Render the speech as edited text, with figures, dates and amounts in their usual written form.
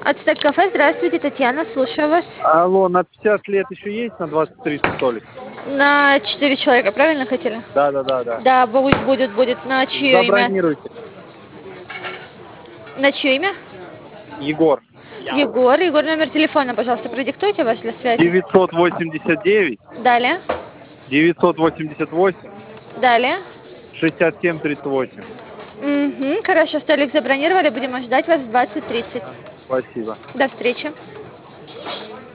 Ацтек кафе, здравствуйте, Татьяна, слушаю вас. Алло, на 50 лет еще есть на 20-30 столик? На 4 человека, правильно хотели? Да. Да, будет. На чье имя? Забронируйте. На чье имя? Егор. Егор, номер телефона, пожалуйста, продиктуйте ваш для связи. 989, Далее, 988, далее. 6738. Угу, хорошо, столик забронировали, будем ждать вас в 20:30. Спасибо. До встречи.